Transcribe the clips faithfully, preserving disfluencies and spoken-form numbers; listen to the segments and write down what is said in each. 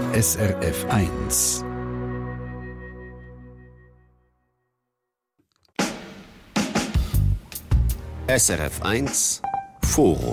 S R F eins. S R F eins Forum.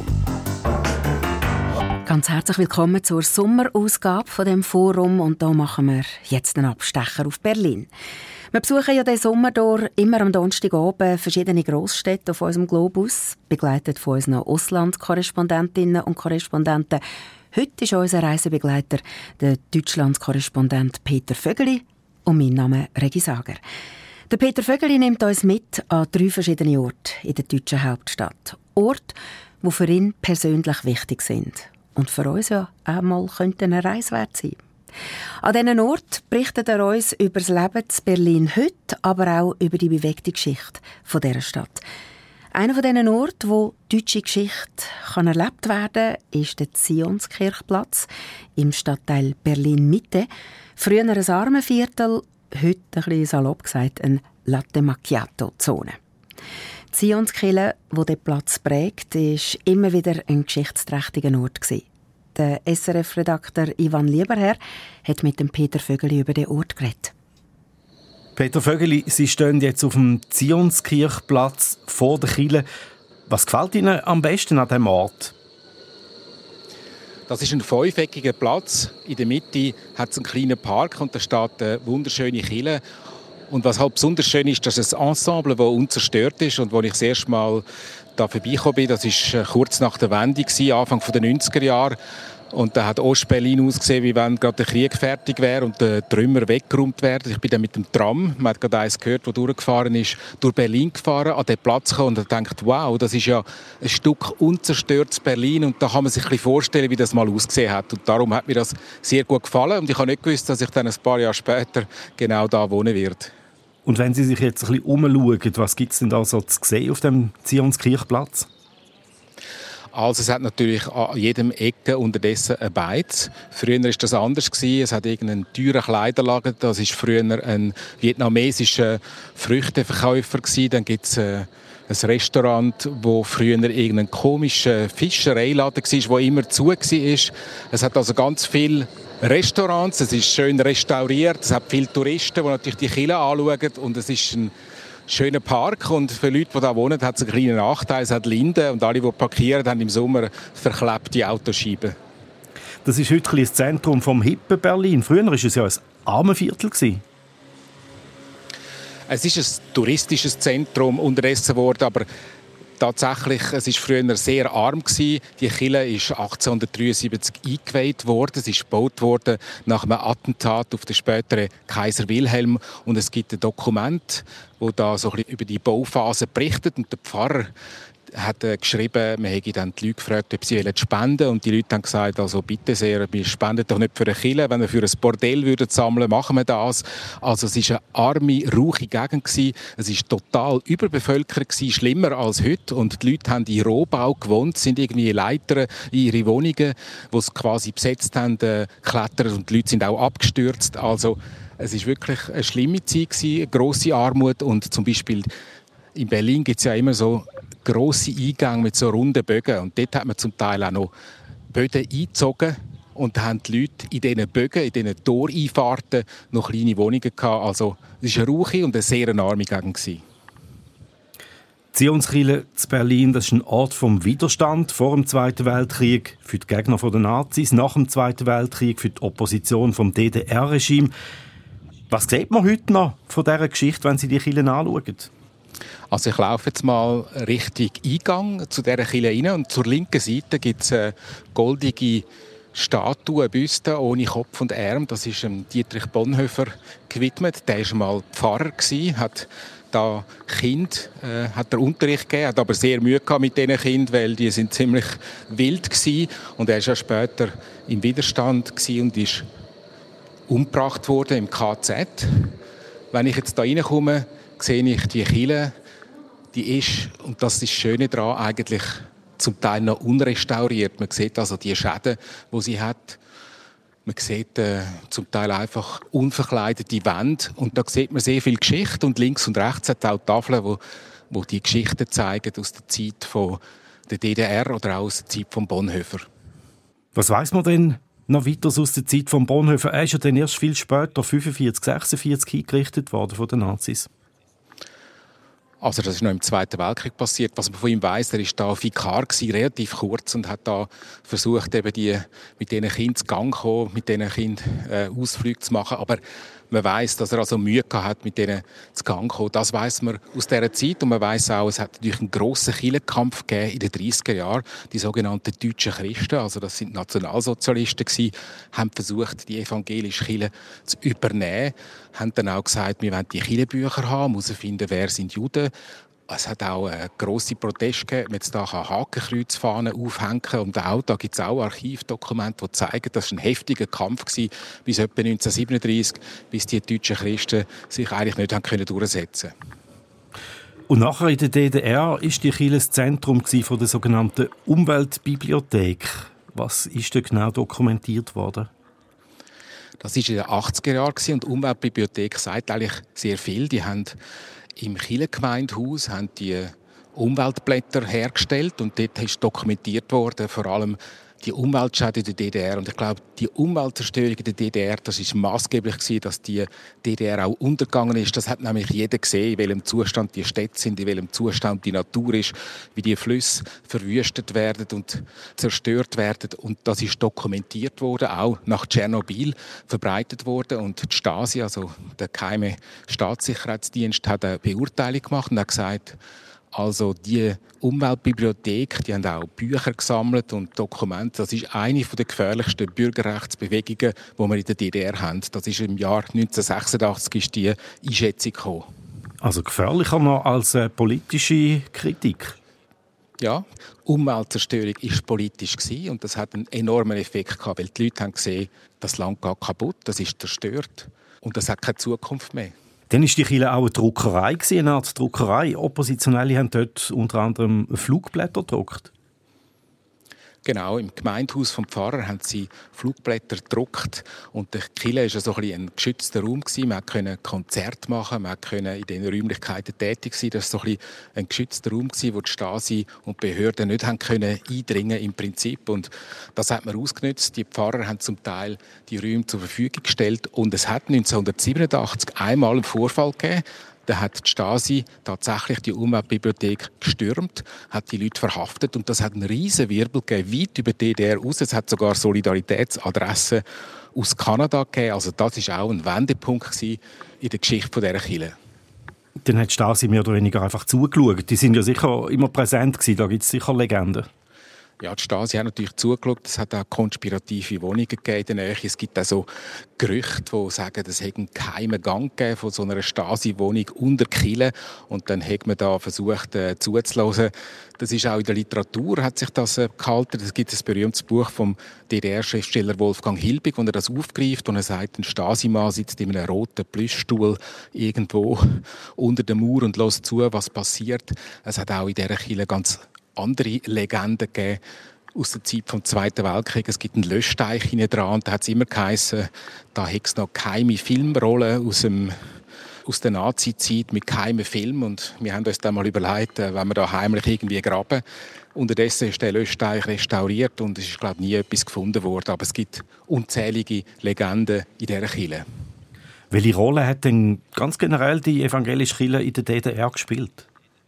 Ganz herzlich willkommen zur Sommerausgabe von dem Forum und da machen wir jetzt einen Abstecher auf Berlin. Wir besuchen ja diesen Sommer durch immer am Donnerstagabend verschiedene Grossstädte auf unserem Globus, begleitet von unseren Auslandskorrespondentinnen und Korrespondenten. Heute ist unser Reisebegleiter der Deutschlandskorrespondent Peter Vögeli und mein Name Regi Sager. Der Peter Vögeli nimmt uns mit an drei verschiedene Orte in der deutschen Hauptstadt. Orte, die für ihn persönlich wichtig sind und für uns ja auch mal eine Reise wert sein. An diesen Ort berichtet er uns über das Leben in Berlin heute, aber auch über die bewegte Geschichte dieser Stadt. Einer von diesen Orten, wo deutsche Geschichte kann erlebt werden kann, ist der Zionskirchplatz im Stadtteil Berlin-Mitte. Früher ein Armenviertel, heute, ein bisschen salopp gesagt, eine Latte Macchiato-Zone. Die Zionskirche, die den Platz prägt, war immer wieder ein geschichtsträchtiger Ort. Der S R F-Redakteur Ivan Lieberherr hat mit dem Peter Vögeli über den Ort geredet. Peter Vögeli, Sie stehen jetzt auf dem Zionskirchplatz vor der Kirche. Was gefällt Ihnen am besten an diesem Ort? Das ist ein fünfeckiger Platz. In der Mitte hat es einen kleinen Park und da steht eine wunderschöne Kirche. Und was halt besonders schön ist, dass es ein Ensemble, das unzerstört ist und wo ich das erste Mal da vorbeigekommen bin, das war kurz nach der Wende, Anfang der neunziger Jahre. Und da hat Ostberlin ausgesehen, wie wenn gerade der Krieg fertig wäre und die Trümmer weggeräumt werden. Ich bin dann mit dem Tram, man hat gerade eins gehört, das durchgefahren ist, durch Berlin gefahren, an den Platz gekommen und dachte, wow, das ist ja ein Stück unzerstörtes Berlin und da kann man sich ein bisschen vorstellen, wie das mal ausgesehen hat. Und darum hat mir das sehr gut gefallen und ich habe nicht gewusst, dass ich dann ein paar Jahre später genau da wohnen werde. Und wenn Sie sich jetzt ein bisschen umschauen, was gibt es denn da so zu sehen auf dem Zionskirchplatz? Also es hat natürlich an jedem Ecke unterdessen ein Beiz. Früher war das anders. Es hat irgendeinen teuren Kleiderladen. Das war früher ein vietnamesischer Früchteverkäufer. Dann gibt es ein Restaurant, wo früher irgendein komischer Fischereiladen war, der immer zu war. Es hat also ganz viele Restaurants. Es ist schön restauriert. Es hat viele Touristen, die natürlich die Kirche anschauen. Und es ist ein schöner Park und für Leute, die hier wohnen, hat es einen kleinen Nachteil. Es hat Linden und alle, die parkieren, haben im Sommer verklebte Autoscheiben. Das ist heute ein das Zentrum des hippen Berlin. Früher war es ja ein Armenviertel. Es ist ein touristisches Zentrum unterdessen geworden, aber tatsächlich, es war früher sehr arm gewesen. Die Kirche ist achtzehnhundertdreiundsiebzig eingeweiht worden. Es ist gebaut worden nach einem Attentat auf den späteren Kaiser Wilhelm. Und es gibt ein Dokument, das da so ein bisschen über die Bauphase berichtet. Und der Pfarrer hat äh, geschrieben, man hätte dann die Leute gefragt, ob sie spenden wollen. Und die Leute haben gesagt, also bitte sehr, wir spenden doch nicht für eine Kirche. Wenn wir für ein Bordell würden sammeln, machen wir das. Also es war eine arme, rauche Gegend gewesen. Es war total überbevölkert gewesen, schlimmer als heute. Und die Leute haben in Rohbau gewohnt, sind irgendwie Leitern in ihre Wohnungen, die sie quasi besetzt haben, äh, geklettert und die Leute sind auch abgestürzt. Also es war wirklich eine schlimme Zeit gewesen, eine grosse Armut. Und zum Beispiel in Berlin gibt es ja immer so grosse Eingänge mit so runden Bögen. Und dort hat man zum Teil auch noch Böden eingezogen. Und da haben die Leute in diesen Bögen, in diesen Toreinfahrten noch kleine Wohnungen gehabt. Also es war eine rauche und eine sehr arme Gegend. Die Zionskirche zu Berlin, das ist ein Ort vom Widerstand vor dem Zweiten Weltkrieg für die Gegner der Nazis, nach dem Zweiten Weltkrieg für die Opposition vom D D R-Regime. Was sieht man heute noch von dieser Geschichte, wenn Sie die Kirche anschauen? Also ich laufe jetzt mal Richtung Eingang zu dieser Kirche rein und zur linken Seite gibt es eine goldige Statue, eine Büste ohne Kopf und Arm. Das ist dem Dietrich Bonhoeffer gewidmet. Der war mal Pfarrer, hat da Kind, äh, hat er Unterricht gegeben, hat aber sehr Mühe gehabt mit diesen Kindern, weil die sind ziemlich wild waren. Und er war ja später im Widerstand und ist umgebracht worden im K Z. Wenn ich jetzt da reinkomme, sehe ich die Kirche, die ist, und das ist das Schöne daran, eigentlich zum Teil noch unrestauriert. Man sieht also die Schäden, die sie hat. Man sieht äh, zum Teil einfach unverkleidete Wände. Und da sieht man sehr viel Geschichte. Und links und rechts hat es auch Tafeln, wo, wo die Geschichten zeigen aus der Zeit von der D D R oder auch aus der Zeit von Bonhoeffer. Was weiss man denn Noch weiter aus der Zeit von Bonhoeffer. Er ist ja dann erst viel später, fünfundvierzig, sechsundvierzig, eingerichtet worden von den Nazis. Also das ist noch im Zweiten Weltkrieg passiert. Was man von ihm weiss, er war da Vikar gewesen, relativ kurz, und hat da versucht, eben die, mit diesen Kindern zu Gang zu kommen, mit diesen Kindern äh, Ausflüge zu machen. Aber man weiss, dass er also Mühe hat, mit denen zu Gang zu kommen. Das weiss man aus dieser Zeit. Und man weiss auch, es hat natürlich einen grossen Kirchenkampf gegeben in den dreißiger Jahren. Die sogenannten deutschen Christen, also das sind Nationalsozialisten gewesen, haben versucht, die evangelische Kirche zu übernehmen. Haben dann auch gesagt, wir wollen die Kirchenbücher haben, herausfinden, wer sind Juden. Es hat auch einen grossen Protest gegeben, man jetzt da Hakenkreuzfahnen aufhängen kann. Und auch, da gibt es auch Archivdokumente, die zeigen, dass es ein heftiger Kampf war bis etwa neunzehnhundertsiebenunddreißig, bis die deutschen Christen sich eigentlich nicht haben können durchsetzen konnten. Und nachher in der D D R war die Kirche das Zentrum von der sogenannten Umweltbibliothek. Was ist da genau dokumentiert worden? Das war in den achtziger Jahren und die Umweltbibliothek sagt eigentlich sehr viel. Die haben im Kirchengemeindehaus haben die Umweltblätter hergestellt und dort ist dokumentiert worden, vor allem die Umweltschäden in der D D R. Und ich glaube, die Umweltzerstörung in der D D R, das ist maßgeblich gewesen, dass die D D R auch untergegangen ist. Das hat nämlich jeder gesehen, in welchem Zustand die Städte sind, in welchem Zustand die Natur ist, wie die Flüsse verwüstet werden und zerstört werden. Und das ist dokumentiert worden, auch nach Tschernobyl verbreitet worden. Und die Stasi, also der geheime Staatssicherheitsdienst, hat eine Beurteilung gemacht und hat gesagt, also die Umweltbibliothek, die haben auch Bücher gesammelt und Dokumente. Das ist eine der gefährlichsten Bürgerrechtsbewegungen, die wir in der D D R haben. Das ist im Jahr neunzehnhundertsechsundachtzig ist die Einschätzung gekommen. Also gefährlicher noch als äh, politische Kritik? Ja, Umweltzerstörung war politisch gewesen, und das hat einen enormen Effekt gehabt, weil die Leute haben gesehen, das Land geht kaputt, das ist zerstört und das hat keine Zukunft mehr. Dann war die Kirche auch eine Druckerei, eine Art Druckerei. Oppositionelle haben dort unter anderem Flugblätter gedruckt. Genau, im Gemeindehaus vom Pfarrer haben sie Flugblätter gedruckt und der Kirche war so ein, ein geschützter Raum. Man konnte Konzerte machen, man konnte in diesen Räumlichkeiten tätig sein. Das war so ein, ein geschützter Raum, wo die Stasi und die Behörden nicht haben können eindringen im Prinzip. Und das hat man ausgenutzt. Die Pfarrer haben zum Teil die Räume zur Verfügung gestellt und es hat neunzehnhundertsiebenundachtzig einmal einen Vorfall gegeben. Da hat die Stasi tatsächlich die Umweltbibliothek gestürmt, hat die Leute verhaftet und das hat einen riesen Wirbel gegeben, weit über die D D R raus. Es hat sogar Solidaritätsadressen aus Kanada gegeben. Also das war auch ein Wendepunkt in der Geschichte dieser Kirche. Dann hat die Stasi mehr oder weniger einfach zugeschaut. Die sind ja sicher immer präsent gewesen, da gibt es sicher Legenden. Ja, die Stasi hat natürlich zugeschaut. Es hat auch konspirative Wohnungen gegeben in der Nähe. Es gibt auch so Gerüchte, die sagen, es hätte einen geheimen Gang gegeben von so einer Stasi-Wohnung unter Kirche. Und dann hat man da versucht, äh, zuzuhören. Das ist auch in der Literatur, hat sich das äh, gehalten. Es gibt ein berühmtes Buch vom D D R-Schriftsteller Wolfgang Hilbig, wo er das aufgreift und er sagt, ein Stasi-Mann sitzt in einem roten Plüschstuhl irgendwo unter der Mauer und hört zu, was passiert. Es hat auch in dieser Kirche ganz andere Legenden gegeben aus der Zeit des Zweiten Weltkriegs. Es gibt einen Löschteich hinten dran und da hat es immer geheißen, da hätte es noch geheime Filmrollen aus, dem, aus der Nazi-Zeit mit geheimen Filmen. Und wir haben uns dann mal überlegt, wenn wir da heimlich irgendwie graben. Unterdessen ist der Löschteich restauriert und es ist, glaube ich, nie etwas gefunden worden. Aber es gibt unzählige Legenden in dieser Kirche. Welche Rolle hat denn ganz generell die evangelische Kirche in der D D R gespielt?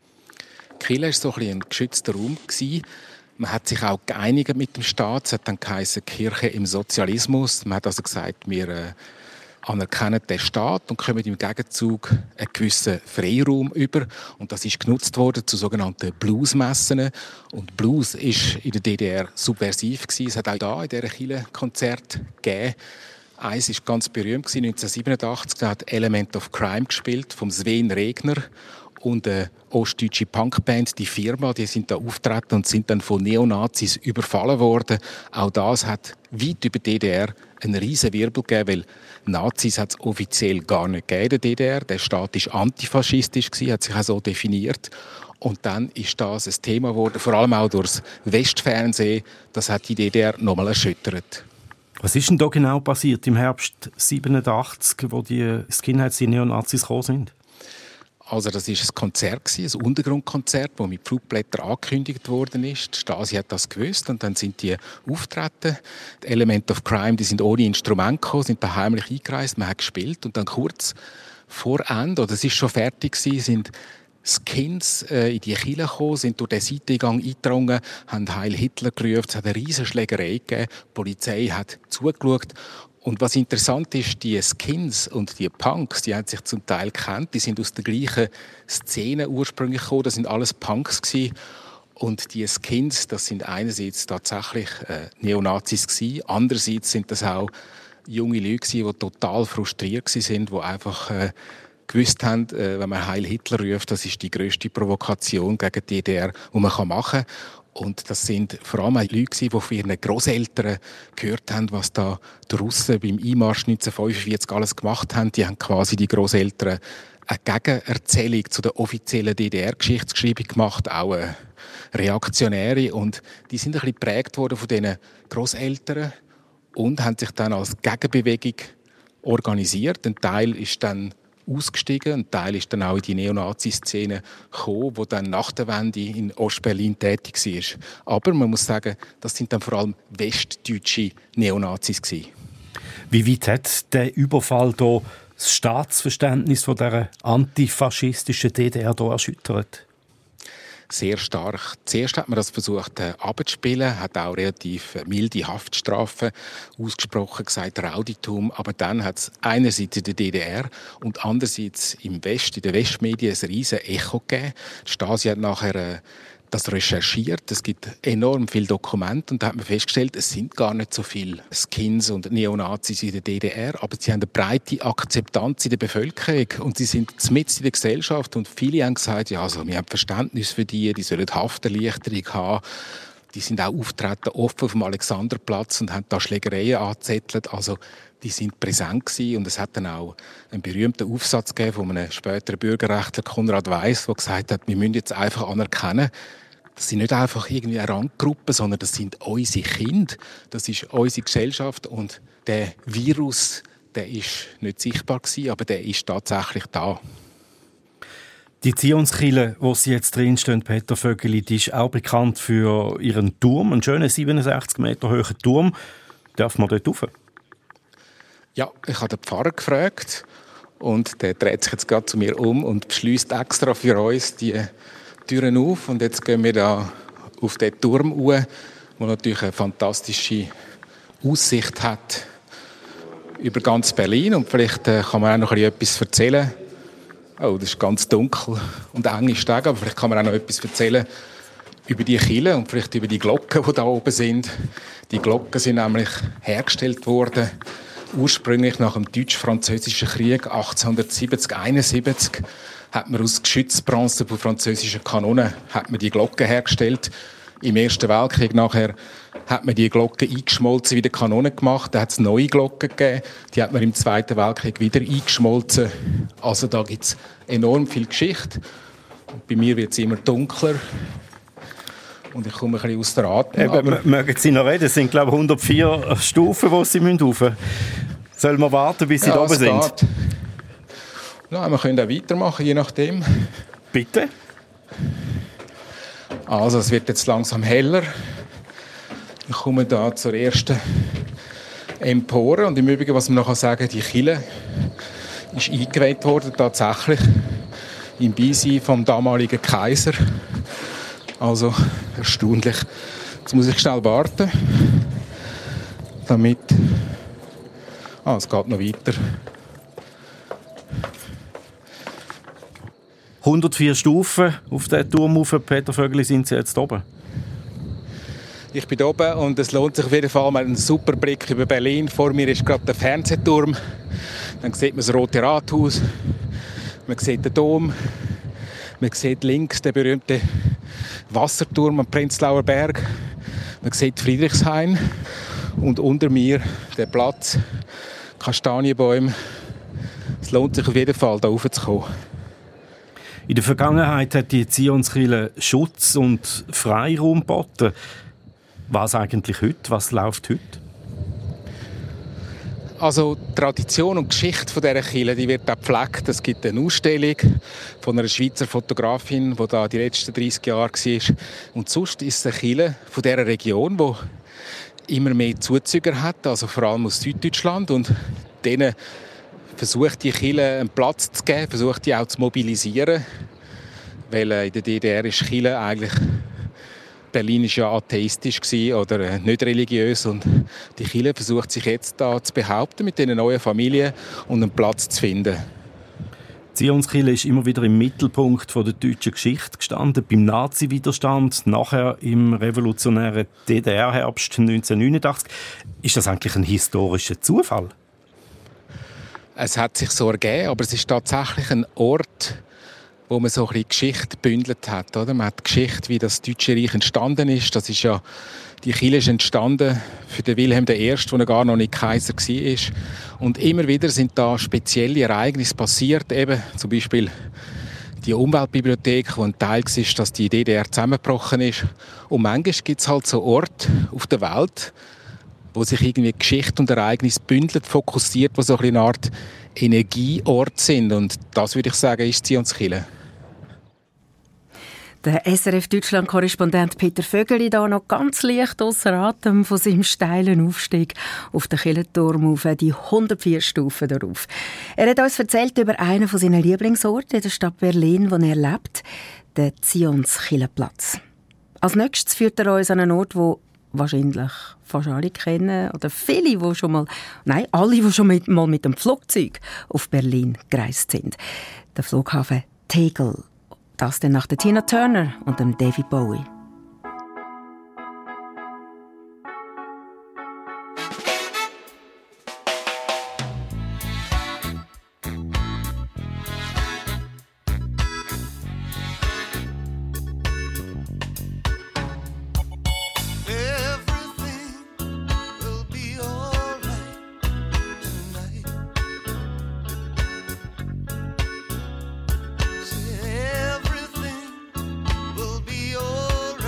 Die Kirche war so ein, ein geschützter Raum. Man hat sich auch geeinigt mit dem Staat. Es hat dann geheißen, Kirche im Sozialismus. Man hat also gesagt, wir äh, anerkennen den Staat und kommen im Gegenzug einen gewissen Freiraum über. Und das ist genutzt worden zu sogenannten Bluesmessen. Und Blues war in der D D R subversiv gewesen. Es hat auch da in dieser Kirche Konzerte gegeben. Eins war ganz berühmt, neunzehnhundertsiebenundachtzig, da hat Element of Crime gespielt, vom Sven Regner. Und eine ostdeutsche Punkband, die Firma, die sind da aufgetreten und sind dann von Neonazis überfallen worden. Auch das hat weit über die D D R einen riesen Wirbel gegeben, weil Nazis hat es offiziell gar nicht gegeben in der D D R. Der Staat war antifaschistisch, hat sich auch so definiert. Und dann ist das ein Thema geworden, vor allem auch durch das Westfernsehen. Das hat die D D R nochmal erschüttert. Was ist denn da genau passiert im Herbst siebenundachtzig, wo die Skinheads, die Neonazis gekommen sind? Also das war ein Konzert, ein Untergrundkonzert, das mit Flugblättern angekündigt worden ist. Die Stasi hat das gewusst und dann sind die auftreten. Die Element of Crime, die sind ohne Instrument gekommen, sind heimlich eingereist, man hat gespielt und dann kurz vor Ende, oder es ist schon fertig gewesen, sind Skins äh, in die Kirche gekommen, sind durch den Seitengang eingedrungen, haben Heil Hitler gerufen, es hat eine riesige Schlägerei gegeben, die Polizei hat zugeschaut. Und was interessant ist, die Skins und die Punks, die haben sich zum Teil gekannt, die sind aus der gleichen Szene ursprünglich gekommen, das sind alles Punks gewesen. Und die Skins, das sind einerseits tatsächlich äh, Neonazis gewesen, andererseits sind das auch junge Leute gewesen, die total frustriert sind, die einfach äh, gewusst haben, äh, wenn man Heil Hitler ruft, das ist die grösste Provokation gegen die D D R, die man machen kann. Und das sind vor allem Leute, die von ihren Grosseltern gehört haben, was da die Russen beim Einmarsch neunzehnhundertfünfundvierzig alles gemacht haben. Die haben quasi die Grosseltern eine Gegenerzählung zu der offiziellen D D R-Geschichtsschreibung gemacht, auch eine reaktionäre. Und die sind ein bisschen geprägt worden von diesen Grosseltern und haben sich dann als Gegenbewegung organisiert. Ein Teil ist dann ausgestiegen. Ein Teil ist dann auch in die Neonazi-Szene gekommen, die dann nach der Wende in Ostberlin tätig war. Aber man muss sagen, das sind dann vor allem westdeutsche Neonazis gewesen. Wie weit hat der Überfall hier das Staatsverständnis von dieser antifaschistischen D D R hier erschüttert? Sehr stark. Zuerst hat man das versucht äh, abzuspielen, hat auch relativ äh, milde Haftstrafen ausgesprochen, gesagt Rauditum, aber dann hat es einerseits in der D D R und andererseits im West, in den Westmedien ein riesen Echo gegeben. Die Stasi hat nachher äh, das recherchiert, es gibt enorm viele Dokumente und da hat man festgestellt, es sind gar nicht so viele Skins und Neonazis in der D D R, aber sie haben eine breite Akzeptanz in der Bevölkerung und sie sind mitten in der Gesellschaft und viele haben gesagt, ja, also, wir haben Verständnis für die, die sollen Hafterleichterung haben. Die sind auch auftreten offen auf dem Alexanderplatz und haben da Schlägereien angezettelt. Also die sind präsent gewesen. Und es hat dann auch einen berühmten Aufsatz gegeben von einem späteren Bürgerrechtler, Konrad Weiss, der gesagt hat, wir müssen jetzt einfach anerkennen, das sind nicht einfach irgendwie eine Randgruppe, sondern das sind unsere Kinder, das ist unsere Gesellschaft und der Virus, der ist nicht sichtbar gewesen, aber der ist tatsächlich da. Die Zionskirche, wo Sie jetzt drinstehen, Peter Vögeli, die ist auch bekannt für ihren Turm, einen schönen siebenundsechzig Meter hohen Turm. Darf man dort rauf? Ja, ich habe den Pfarrer gefragt und der dreht sich jetzt gerade zu mir um und beschließt extra für uns die Türen auf. Und jetzt gehen wir da auf den Turm rauf, der natürlich eine fantastische Aussicht hat über ganz Berlin. Und vielleicht kann man auch noch etwas erzählen. Oh, das ist ganz dunkel und enge Stege, aber vielleicht kann man auch noch etwas erzählen über die Kirche und vielleicht über die Glocken, die da oben sind. Die Glocken sind nämlich hergestellt worden, ursprünglich nach dem Deutsch-Französischen Krieg achtzehnhundertsiebzig einundsiebzig hat man aus Geschützbronze von französischen Kanonen hat man die Glocken hergestellt. Im Ersten Weltkrieg nachher hat man die Glocken eingeschmolzen, wieder Kanonen gemacht. Da hat es neue Glocken gegeben. Die hat man im Zweiten Weltkrieg wieder eingeschmolzen. Also da gibt es enorm viel Geschichte. Und bei mir wird es immer dunkler. Und ich komme ein bisschen aus der Atem. Eben, mögen Sie noch reden? Es sind, glaube ich, hundertvier Stufen, die Sie rauf müssen. Sollen wir warten, bis Sie ja, da oben sind? Geht. Ja, wir können auch weitermachen, je nachdem. Bitte? Also, es wird jetzt langsam heller. Ich komme da zur ersten Empore. Und im Übrigen, was man noch sagen kann, die Kirche ist eingeweiht worden, tatsächlich im Beisein vom damaligen Kaiser. Also, erstaunlich. Jetzt muss ich schnell warten, damit... Ah, es geht noch weiter. hundertvier Stufen auf den Turm rauf. Peter Vögeli, sind Sie jetzt oben? Ich bin oben und es lohnt sich auf jeden Fall. Man hat einen super Blick über Berlin. Vor mir ist gerade der Fernsehturm. Dann sieht man das Rote Rathaus. Man sieht den Dom. Man sieht links den berühmten Wasserturm am Prenzlauer Berg. Man sieht Friedrichshain. Und unter mir der Platz, Kastanienbäume. Es lohnt sich auf jeden Fall, da raufzukommen. In der Vergangenheit hat die Zionskirche Schutz und Freiraum geboten. Was eigentlich heute? Was läuft heute? Also die Tradition und Geschichte dieser Kirche, die wird auch gepflegt. Es gibt eine Ausstellung von einer Schweizer Fotografin, die da die letzten dreissig Jahre war. Und sonst ist es eine Kirche von dieser Region, die immer mehr Zuzüger hat, also vor allem aus Süddeutschland. Und denen versucht die Kirche einen Platz zu geben, versucht die auch zu mobilisieren. Weil in der D D R ist Kirche eigentlich... Berlin war ja atheistisch oder nicht religiös und die Kirche versucht sich jetzt da zu behaupten mit diesen neuen Familien und einen Platz zu finden. Die Zionskirche ist immer wieder im Mittelpunkt der deutschen Geschichte gestanden, beim Nazi-Widerstand, nachher im revolutionären D D R-Herbst neunzehnhundertneunundachtzig. Ist das eigentlich ein historischer Zufall? Es hat sich so ergeben, aber es ist tatsächlich ein Ort, wo man so ein bisschen Geschichte gebündelt hat. Oder? Man hat die Geschichte, wie das Deutsche Reich entstanden ist. Das ist ja, die Kirche ist entstanden für den Wilhelm der Erste, der gar noch nicht Kaiser war. Und immer wieder sind da spezielle Ereignisse passiert. Eben zum Beispiel die Umweltbibliothek, wo ein Teil war, dass die D D R zusammengebrochen ist. Und manchmal gibt es halt so Orte auf der Welt, wo sich irgendwie Geschichte und Ereignisse bündelt, fokussiert, wo so eine Art Energieort sind. Und das, würde ich sagen, ist Zionskirche. Der S R F-Deutschland-Korrespondent Peter Vögeli da noch ganz leicht ausser Atem von seinem steilen Aufstieg auf den Kirchenturm auf die hundertvier Stufen darauf. Er hat uns erzählt über einen von seinen Lieblingsorten in der Stadt Berlin, wo er lebt, den Zionskirchenplatz. Als nächstes führt er uns an einen Ort, wo wahrscheinlich fast alle kennen oder viele, die schon mal, nein, alle, die schon mit, mal mit dem Flugzeug auf Berlin gereist sind. Der Flughafen Tegel. Das dann nach der Tina Turner und dem David Bowie. Everything will be alright.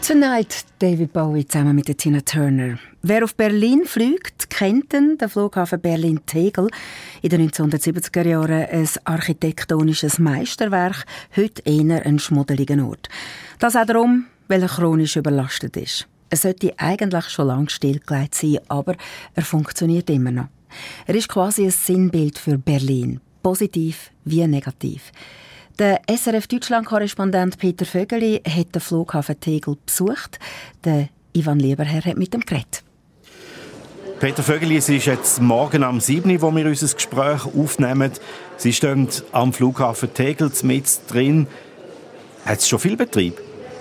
Tonight, David Bowie zusammen mit der Tina Turner. Wer auf Berlin fliegt, kennt den, den Flughafen Berlin-Tegel. In den neunzehnhundertsiebziger Jahren ein architektonisches Meisterwerk, heute eher ein schmuddeliger Ort. Das auch darum, weil er chronisch überlastet ist. Er sollte eigentlich schon lange stillgelegt sein, aber er funktioniert immer noch. Er ist quasi ein Sinnbild für Berlin, positiv wie negativ. Der S R F-Deutschland-Korrespondent Peter Vögeli hat den Flughafen Tegel besucht. Der Ivan Lieberherr hat mit ihm geredet. Peter Vögeli, es ist jetzt morgen am sieben Uhr, wo wir unser Gespräch aufnehmen. Sie stehen am Flughafen Tegel mit drin. Hat es schon viel Betrieb?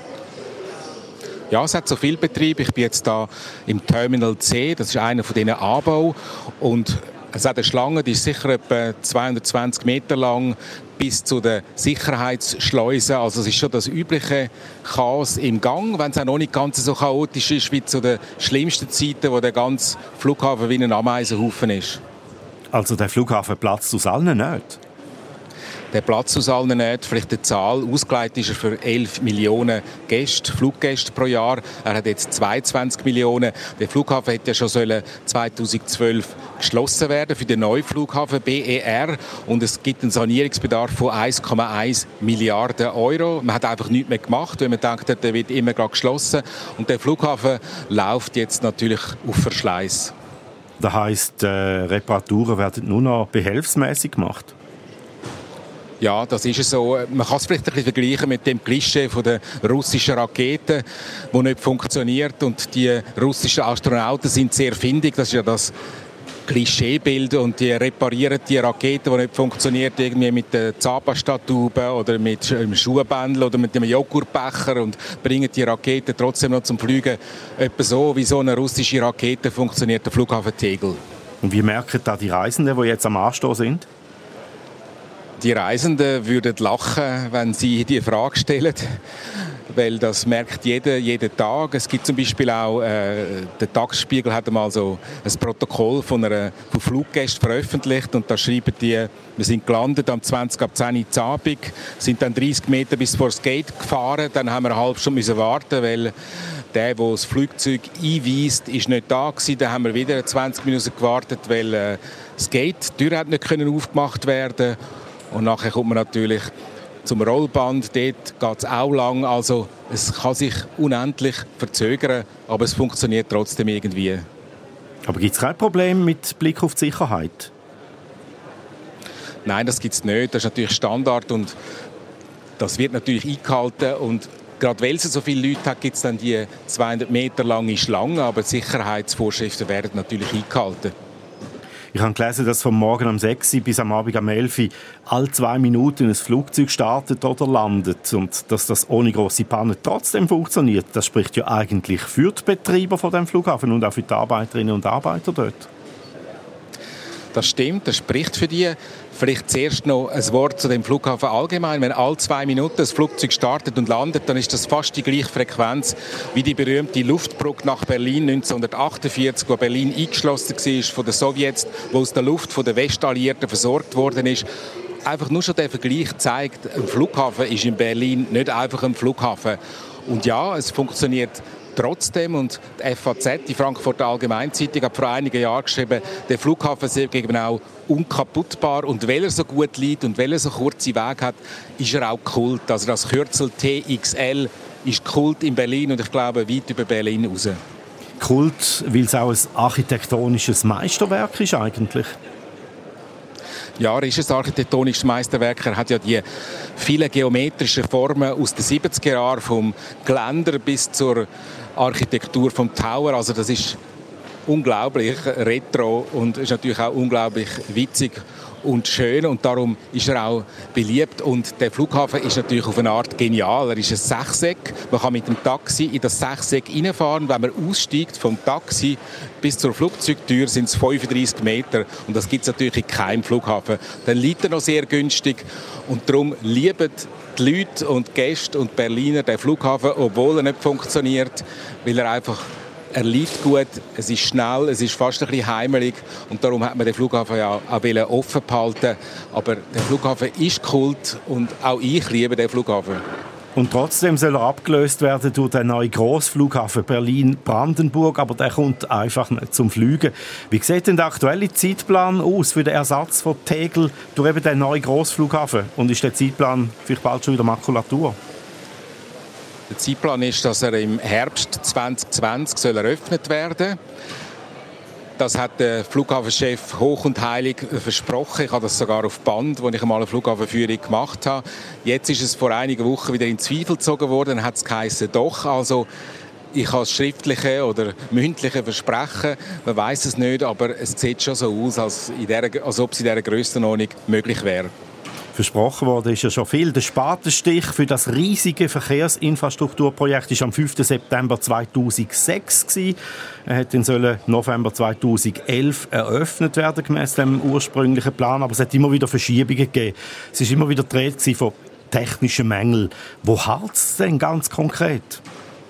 Ja, es hat so viel Betrieb. Ich bin jetzt hier im Terminal C, das ist einer von diesen Anbauten. Und es hat eine Schlange, die ist sicher etwa zweihundertzwanzig Meter lang, bis zu den Sicherheitsschleusen. Also es ist schon das übliche Chaos im Gang, wenn es auch noch nicht ganz so chaotisch ist wie zu den schlimmsten Zeiten, wo der ganze Flughafen wie ein Ameisenhaufen ist. Also der Flughafen platzt aus allen nicht? Der Platz aus allen nicht, vielleicht eine Zahl. Ausgelegt ist er für elf Millionen Gäste, Fluggäste pro Jahr. Er hat jetzt zweiundzwanzig Millionen. Der Flughafen hätte ja schon zweitausendzwölf geschlossen werden für den neuen Flughafen B E R. Und es gibt einen Sanierungsbedarf von eins Komma eins Milliarden Euro. Man hat einfach nichts mehr gemacht, weil man denkt, der wird immer gerade geschlossen. Und der Flughafen läuft jetzt natürlich auf Verschleiß. Das heisst, äh, Reparaturen werden nur noch behelfsmäßig gemacht? Ja, das ist es so. Man kann es vielleicht ein bisschen vergleichen mit dem Klischee von der russischen Raketen, die nicht funktioniert. Und die russischen Astronauten sind sehr findig. Das ist ja das Klischeebild. Und die reparieren die Raketen, die nicht funktioniert, irgendwie mit der Zahnpastatube oder mit einem Schuhbändel oder mit einem Joghurtbecher und bringen die Raketen trotzdem noch zum Fliegen. Etwa so, wie so eine russische Rakete funktioniert der Flughafen Tegel. Und wie merken da die Reisenden, die jetzt am Anstehen sind? Die Reisenden würden lachen, wenn sie die Frage stellen, weil das merkt jeder jeden Tag. Es gibt zum Beispiel auch, äh, der Tagesspiegel hat einmal so ein Protokoll von, einer, von Fluggästen veröffentlicht und da schreiben die, wir sind gelandet am zwanzig ab zehn Uhr am Abend, sind dann dreißig Meter bis vor das Gate gefahren, dann haben wir eine halbe Stunde müssen warten, weil der, der das Flugzeug einweist, ist nicht da gewesen. Dann haben wir wieder zwanzig Minuten gewartet, weil äh, das Gate, die Tür hat nicht können aufgemacht werden. Und nachher kommt man natürlich zum Rollband, dort geht es auch lang. Also es kann sich unendlich verzögern, aber es funktioniert trotzdem irgendwie. Aber gibt es kein Problem mit Blick auf die Sicherheit? Nein, das gibt es nicht. Das ist natürlich Standard und das wird natürlich eingehalten. Und gerade weil es so viele Leute hat, gibt es dann die zweihundert Meter lange Schlange, aber die Sicherheitsvorschriften werden natürlich eingehalten. Ich habe gelesen, dass von morgen um sechs Uhr bis am Abend um elf Uhr alle zwei Minuten ein Flugzeug startet oder landet. Und dass das ohne grosse Pannen trotzdem funktioniert, das spricht ja eigentlich für die Betreiber von dem Flughafen und auch für die Arbeiterinnen und Arbeiter dort. Das stimmt, das spricht für die. Vielleicht zuerst noch ein Wort zu dem Flughafen allgemein. Wenn alle zwei Minuten das Flugzeug startet und landet, dann ist das fast die gleiche Frequenz wie die berühmte Luftbrücke nach Berlin neunzehnhundertachtundvierzig, wo Berlin eingeschlossen war von den Sowjets, wo aus der Luft von den Westalliierten versorgt worden ist. Einfach nur schon der Vergleich zeigt, ein Flughafen ist in Berlin nicht einfach ein Flughafen. Und ja, es funktioniert trotzdem, und die F A Z, die Frankfurter Allgemeinzeitung, hat vor einigen Jahren geschrieben, der Flughafen ist eben auch unkaputtbar und weil er so gut liegt und weil er so kurze Wege hat, ist er auch Kult. Also das Kürzel T X L ist Kult in Berlin und ich glaube weit über Berlin raus. Kult, weil es auch ein architektonisches Meisterwerk ist eigentlich? Ja, er ist ein architektonisches Meisterwerk. Er hat ja die vielen geometrischen Formen aus den siebziger Jahren, vom Geländer bis zur Architektur vom Tower. Also das ist unglaublich retro und ist natürlich auch unglaublich witzig und schön und darum ist er auch beliebt. Und der Flughafen ist natürlich auf eine Art genial. Er ist ein Sechseck. Man kann mit dem Taxi in das Sechseck reinfahren. Wenn man aussteigt vom Taxi bis zur Flugzeugtür sind es fünfunddreissig Meter und das gibt es natürlich in keinem Flughafen. Dann liegt er noch sehr günstig und darum lieben die Leute und die Gäste und die Berliner den Flughafen, obwohl er nicht funktioniert, weil er einfach Er liegt gut, es ist schnell, es ist fast ein bisschen heimelig und darum hat man den Flughafen ja auch offen behalten. Aber der Flughafen ist Kult und auch ich liebe den Flughafen. Und trotzdem soll er abgelöst werden durch den neuen Grossflughafen Berlin-Brandenburg, aber der kommt einfach nicht zum Fliegen. Wie sieht denn der aktuelle Zeitplan aus für den Ersatz von Tegel durch eben den neuen Grossflughafen? Und ist der Zeitplan vielleicht bald schon wieder Makulatur? Der Zeitplan ist, dass er im Herbst zwanzig zwanzig soll eröffnet werden. Das hat der Flughafenchef hoch und heilig versprochen. Ich habe das sogar auf Band, als ich einmal eine Flughafenführung gemacht habe. Jetzt ist es vor einigen Wochen wieder in Zweifel gezogen worden. Dann hat es geheißen, doch. Also ich habe das schriftliche oder mündliche Versprechen. Man weiß es nicht, aber es sieht schon so aus, als, in der, als ob es in dieser Grössenordnung möglich wäre. Versprochen worden ist ja schon viel. Der Spatenstich für das riesige Verkehrsinfrastrukturprojekt war am fünften September zweitausendsechs. Er hätte in November zweitausendelf eröffnet werden, gemäss dem ursprünglichen Plan. Aber es hat immer wieder Verschiebungen gegeben. Es war immer wieder die Rede von technischen Mängeln. Wo hakt es denn ganz konkret?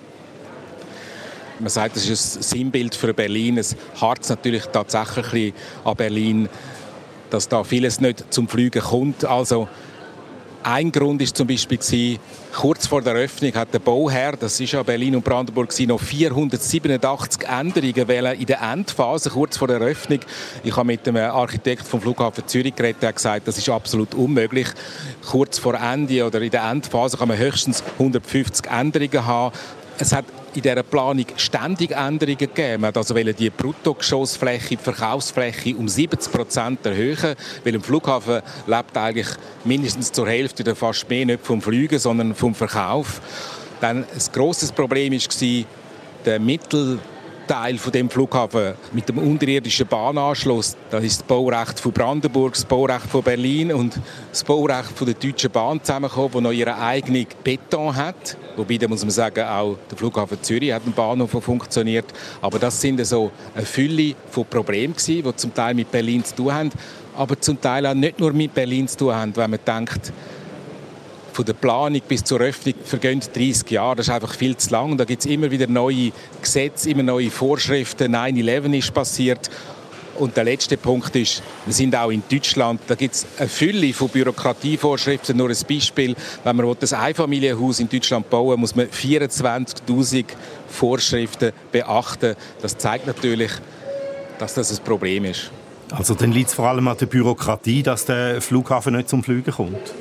Man sagt, das ist ein Sinnbild für Berlin. Es hakt natürlich tatsächlich an Berlin, dass da vieles nicht zum Fliegen kommt. Also ein Grund ist zum Beispiel gewesen, kurz vor der Eröffnung hat der Bauherr, das ist ja Berlin und Brandenburg, noch vierhundertsiebenundachtzig Änderungen wählen in der Endphase, kurz vor der Eröffnung. Ich habe mit dem Architekt vom Flughafen Zürich geredet, der hat gesagt, das ist absolut unmöglich. Kurz vor Ende oder in der Endphase kann man höchstens hundertfünfzig Änderungen haben. Es hat in dieser Planung ständig Änderungen gegeben. Man wollte die Bruttogeschossfläche, die Verkaufsfläche um siebzig Prozent erhöhen, weil im Flughafen lebt eigentlich mindestens zur Hälfte oder fast mehr nicht vom Fliegen, sondern vom Verkauf. Dann ein grosses Problem war der Mittelteil von dem Flughafen mit dem unterirdischen Bahnanschluss. Das ist das Baurecht von Brandenburg, das Baurecht von Berlin und das Baurecht von der Deutschen Bahn zusammengekommen, die noch ihren eigenen Beton hat. Wobei, da muss man sagen, auch der Flughafen Zürich hat einen Bahnhof, der funktioniert. Aber das sind so eine Fülle von Problemen gewesen, die zum Teil mit Berlin zu tun haben, aber zum Teil auch nicht nur mit Berlin zu tun haben, wenn man denkt, von der Planung bis zur Öffnung vergehen dreissig Jahre. Das ist einfach viel zu lang. Da gibt es immer wieder neue Gesetze, immer neue Vorschriften. neun elf ist passiert. Und der letzte Punkt ist, wir sind auch in Deutschland, da gibt es eine Fülle von Bürokratievorschriften. Nur ein Beispiel, wenn man ein Einfamilienhaus in Deutschland bauen, muss man vierundzwanzigtausend Vorschriften beachten. Das zeigt natürlich, dass das ein Problem ist. Also dann liegt es vor allem an der Bürokratie, dass der Flughafen nicht zum Fliegen kommt?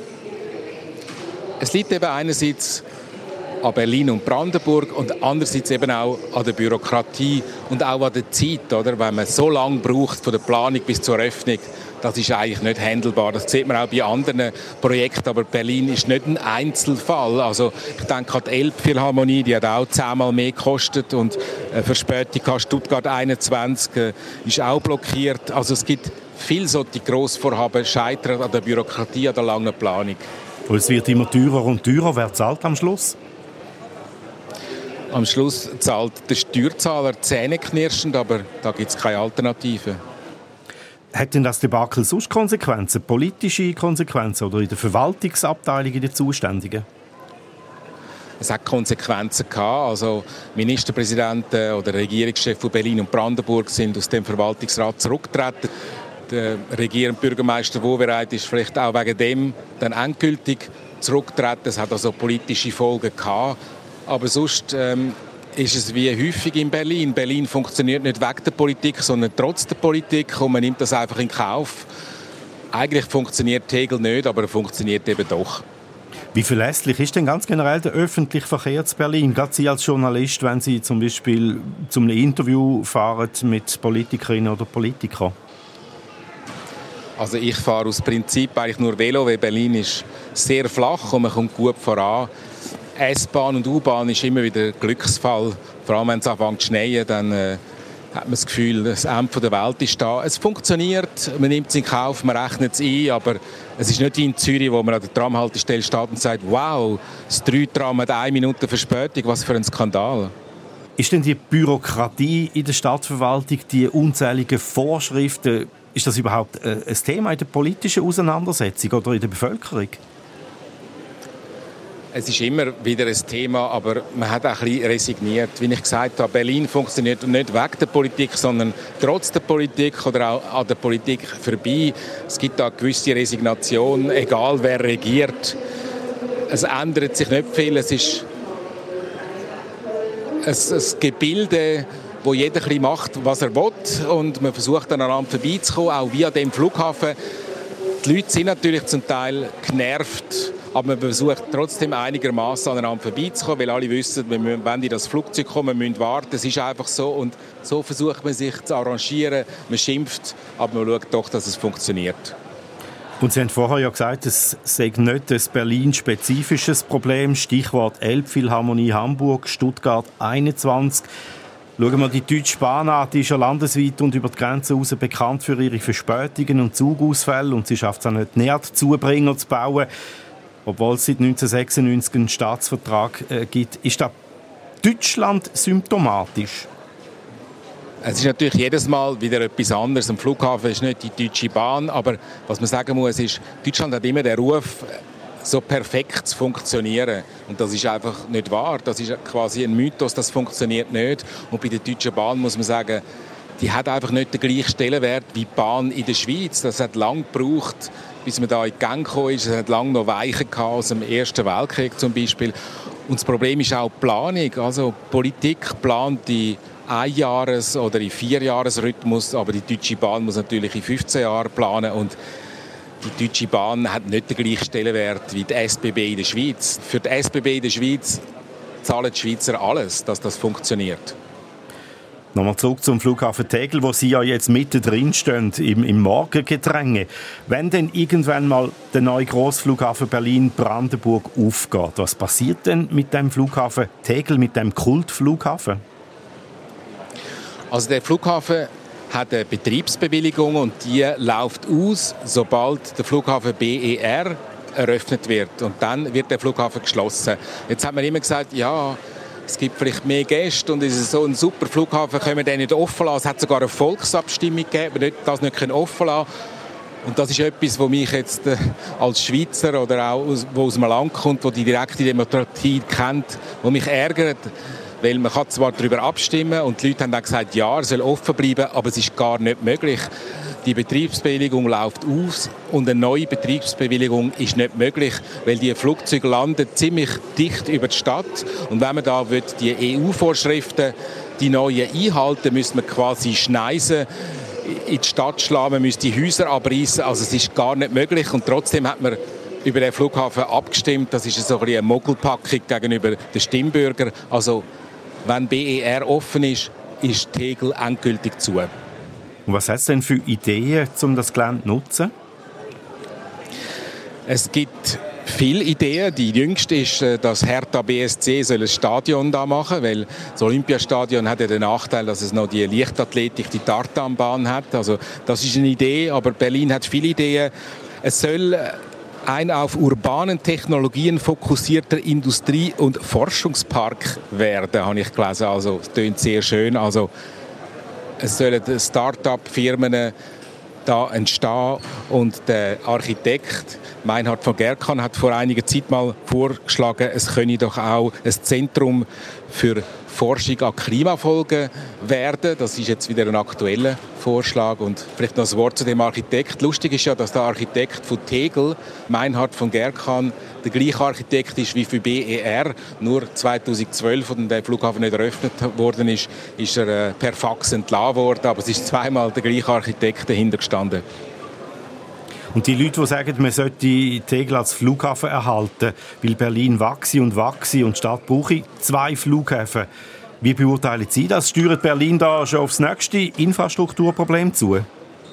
Es liegt eben einerseits an Berlin und Brandenburg und andererseits eben auch an der Bürokratie und auch an der Zeit, oder? Wenn man so lange braucht von der Planung bis zur Eröffnung, das ist eigentlich nicht handelbar. Das sieht man auch bei anderen Projekten, aber Berlin ist nicht ein Einzelfall. Also ich denke an die Elbphilharmonie, die hat auch zehnmal mehr gekostet und eine Verspätung an Stuttgart einundzwanzig äh, ist auch blockiert. Also es gibt viele solche Grossvorhaben, scheitern an der Bürokratie, an der langen Planung. Und es wird immer teurer und teurer. Wer zahlt am Schluss? Am Schluss zahlt der Steuerzahler zähneknirschend, aber da gibt es keine Alternative. Hat denn das Debakel sonst Konsequenzen, politische Konsequenzen oder in der Verwaltungsabteilung, in den Zuständigen? Es hat Konsequenzen gehabt. Also Ministerpräsidenten oder Regierungschef von Berlin und Brandenburg sind aus dem Verwaltungsrat zurückgetreten. Der regierende Bürgermeister Wowereit ist vielleicht auch wegen dem dann endgültig zurückgetreten. Es hat also politische Folgen gehabt. Aber sonst ähm, ist es wie häufig in Berlin. Berlin funktioniert nicht wegen der Politik, sondern trotz der Politik. Und man nimmt das einfach in Kauf. Eigentlich funktioniert Tegel nicht, aber er funktioniert eben doch. Wie verlässlich ist denn ganz generell der öffentliche Verkehr in Berlin? Gerade Sie als Journalist, wenn Sie zum Beispiel zum Interview fahren mit Politikerinnen oder Politikern? Also ich fahre aus Prinzip eigentlich nur Velo, weil Berlin ist sehr flach und man kommt gut voran. S-Bahn und U-Bahn ist immer wieder ein Glücksfall. Vor allem, wenn es anfängt zu schneien, dann äh, hat man das Gefühl, das Ende der Welt ist da. Es funktioniert, man nimmt es in Kauf, man rechnet es ein, aber es ist nicht wie in Zürich, wo man an der Tramhaltestelle steht und sagt, wow, das drei Tram hat eine Minute Verspätung, was für ein Skandal. Ist denn die Bürokratie in der Stadtverwaltung, die unzähligen Vorschriften, ist das überhaupt ein Thema in der politischen Auseinandersetzung oder in der Bevölkerung? Es ist immer wieder ein Thema, aber man hat auch ein bisschen resigniert. Wie ich gesagt habe, Berlin funktioniert nicht wegen der Politik, sondern trotz der Politik oder auch an der Politik vorbei. Es gibt da eine gewisse Resignation, egal wer regiert. es ändert sich nicht viel. Es ist ein, ein Gebilde, wo jeder ein bisschen macht, was er will. Und man versucht dann aneinander vorbeizukommen, auch via dem Flughafen. Die Leute sind natürlich zum Teil genervt, aber man versucht trotzdem einigermaßen aneinander vorbeizukommen, weil alle wissen, wenn die das Flugzeug kommen, müssen warten. Das ist einfach so. Und so versucht man sich zu arrangieren. Man schimpft, aber man schaut doch, dass es funktioniert. Und Sie haben vorher ja gesagt, es sei nicht ein Berlin-spezifisches Problem. Stichwort Elbphilharmonie Hamburg, Stuttgart einundzwanzig. Schauen wir die Deutsche Bahn an, die ist ja landesweit und über die Grenzen hinaus bekannt für ihre Verspätungen und Zugausfälle. Und sie schafft es auch nicht, näher Zubringer zu bauen, obwohl es seit neunzehnhundertsechsundneunzig einen Staatsvertrag äh, gibt. Ist das Deutschland symptomatisch? Es ist natürlich jedes Mal wieder etwas anderes. Am Flughafen ist nicht die Deutsche Bahn, aber was man sagen muss, ist, Deutschland hat immer den Ruf, so perfekt zu funktionieren. Und das ist einfach nicht wahr. Das ist quasi ein Mythos, das funktioniert nicht. Und bei der Deutschen Bahn muss man sagen, die hat einfach nicht den gleichen Stellenwert wie die Bahn in der Schweiz. Das hat lange gebraucht, bis man da in die Gänge gekommen ist. Es hat lange noch Weichen gehabt, aus dem Ersten Weltkrieg zum Beispiel. Und das Problem ist auch die Planung. Also die Politik plant die Einjahres- oder in Vierjahresrhythmus, aber die Deutsche Bahn muss natürlich in fünfzehn Jahren planen. Und die Deutsche Bahn hat nicht den gleichen Stellenwert wie die S B B in der Schweiz. Für die S B B in der Schweiz zahlen die Schweizer alles, dass das funktioniert. Nochmal zurück zum Flughafen Tegel, wo Sie ja jetzt mittendrin stehen, im, im Morgengedränge. Wenn denn irgendwann mal der neue Grossflughafen Berlin-Brandenburg aufgeht, was passiert denn mit dem Flughafen Tegel, mit dem Kultflughafen? Also der Flughafen hat eine Betriebsbewilligung und die läuft aus, sobald der Flughafen B E R eröffnet wird. Und dann wird der Flughafen geschlossen. Jetzt hat man immer gesagt, ja, es gibt vielleicht mehr Gäste und es ist so ein super Flughafen, können wir den nicht offen lassen. Es hat sogar eine Volksabstimmung gegeben, wir das nicht offen lassen können. Und das ist etwas, was mich jetzt äh, als Schweizer oder auch aus, wo aus einem Land kommt, wo die direkte Demokratie kennt, wo mich ärgert. Weil man kann zwar darüber abstimmen und die Leute haben auch gesagt, ja, er soll offen bleiben, aber es ist gar nicht möglich. Die Betriebsbewilligung läuft aus und eine neue Betriebsbewilligung ist nicht möglich, weil die Flugzeuge landen ziemlich dicht über die Stadt. Und wenn man da die E U-Vorschriften, die neuen einhalten, müsste man quasi Schneisen in die Stadt schlagen, man müsste die Häuser abreißen. Also es ist gar nicht möglich und trotzdem hat man über den Flughafen abgestimmt. Das ist so ein bisschen eine Mogelpackung gegenüber den Stimmbürgern. Also wenn B E R offen ist, ist Tegel endgültig zu. Und was hat es denn für Ideen, um das Gelände zu nutzen? Es gibt viele Ideen. Die jüngste ist, dass Hertha B S C soll ein Stadion da machen, weil das Olympiastadion hat ja den Nachteil, dass es noch die Leichtathletik, die Tartanbahn hat. Also das ist eine Idee, aber Berlin hat viele Ideen. Es soll ein auf urbanen Technologien fokussierter Industrie- und Forschungspark werden, habe ich gelesen. Also, es klingt sehr schön. Also, es sollen Start-up-Firmen da entstehen und der Architekt Meinhard von Gerkan hat vor einiger Zeit mal vorgeschlagen, es könne doch auch ein Zentrum für Forschung an Klimafolgen werden. Das ist jetzt wieder ein aktueller Vorschlag. Und vielleicht noch ein Wort zu dem Architekt. Lustig ist ja, dass der Architekt von Tegel, Meinhard von Gerkan, der gleiche Architekt ist wie für B E R. Nur zweitausendzwölf, als der Flughafen nicht eröffnet worden ist, ist er äh, per Fax entlassen worden. Aber es ist zweimal der gleiche Architekt dahinter gestanden. Und die Leute, die sagen, man sollte Tegel als Flughafen erhalten, weil Berlin wachse und wachse und die Stadt brauche zwei Flughäfen. Wie beurteilen Sie das? Steuert Berlin da schon aufs nächste Infrastrukturproblem zu?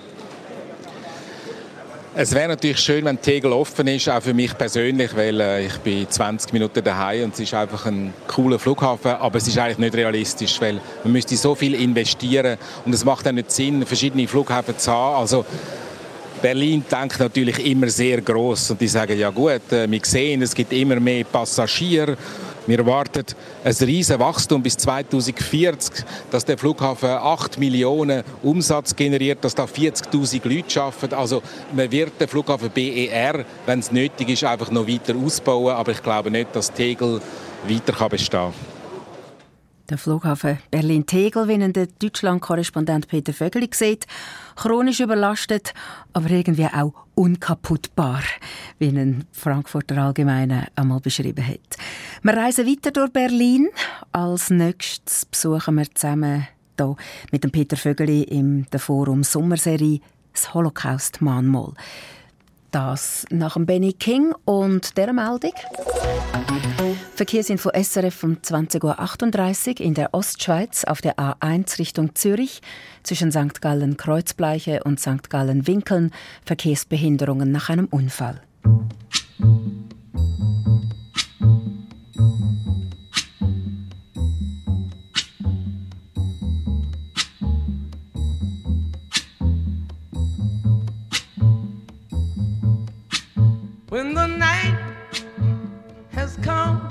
Es wäre natürlich schön, wenn Tegel offen ist, auch für mich persönlich, weil äh, ich bin zwanzig Minuten daheim und es ist einfach ein cooler Flughafen, aber es ist eigentlich nicht realistisch, weil man müsste so viel investieren und es macht auch nicht Sinn, verschiedene Flughäfen zu haben. Also Berlin denkt natürlich immer sehr gross und die sagen, ja gut, wir sehen, es gibt immer mehr Passagiere. Wir erwarten ein riesiges Wachstum bis zweitausendvierzig, dass der Flughafen acht Millionen Umsatz generiert, dass da vierzigtausend Leute arbeiten. Also man wird den Flughafen B E R, wenn es nötig ist, einfach noch weiter ausbauen. Aber ich glaube nicht, dass Tegel weiter bestehen kann. Der Flughafen Berlin-Tegel, wie ihn der Deutschland-Korrespondent Peter Vögeli sieht, chronisch überlastet, aber irgendwie auch unkaputtbar, wie ihn Frankfurter Allgemeine einmal beschrieben hat. Wir reisen weiter durch Berlin. Als nächstes besuchen wir zusammen hier mit dem Peter Vögeli im der Forum Sommerserie das Holocaust-Mahnmal. Das nach dem Benny King und dieser Meldung. Verkehrsinfo S R F um zwanzig Uhr achtunddreißig in der Ostschweiz auf der A eins Richtung Zürich zwischen Sankt Gallen-Kreuzbleiche und Sankt Gallen-Winkeln Verkehrsbehinderungen nach einem Unfall. When the night has come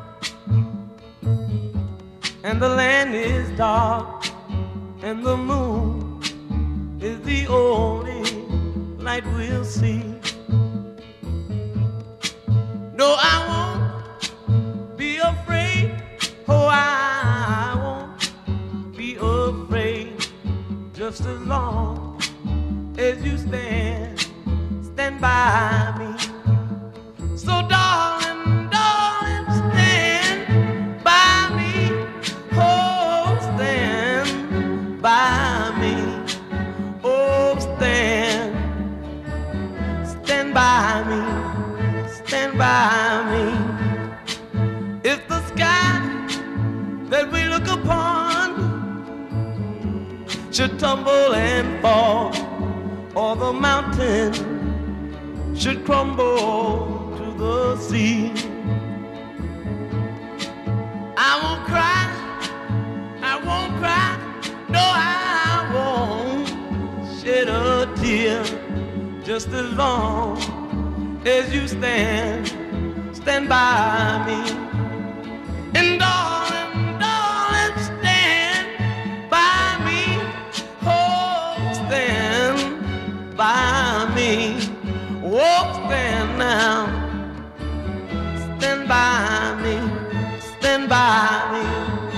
and the land is dark and the moon is the only light we'll see. No, I won't be afraid. Oh, I won't be afraid. Just as long as you stand, stand by me. So darling, darling, stand by me. Oh, stand by me. Oh, stand, stand by me. Stand by me. If the sky that we look upon should tumble and fall, or the mountain should crumble the sea, I won't cry, I won't cry, no, I won't shed a tear. Just as long as you stand, stand by me. And darling, darling, stand by me. Oh, stand by me. Oh, stand now. Stand by me, stand by me.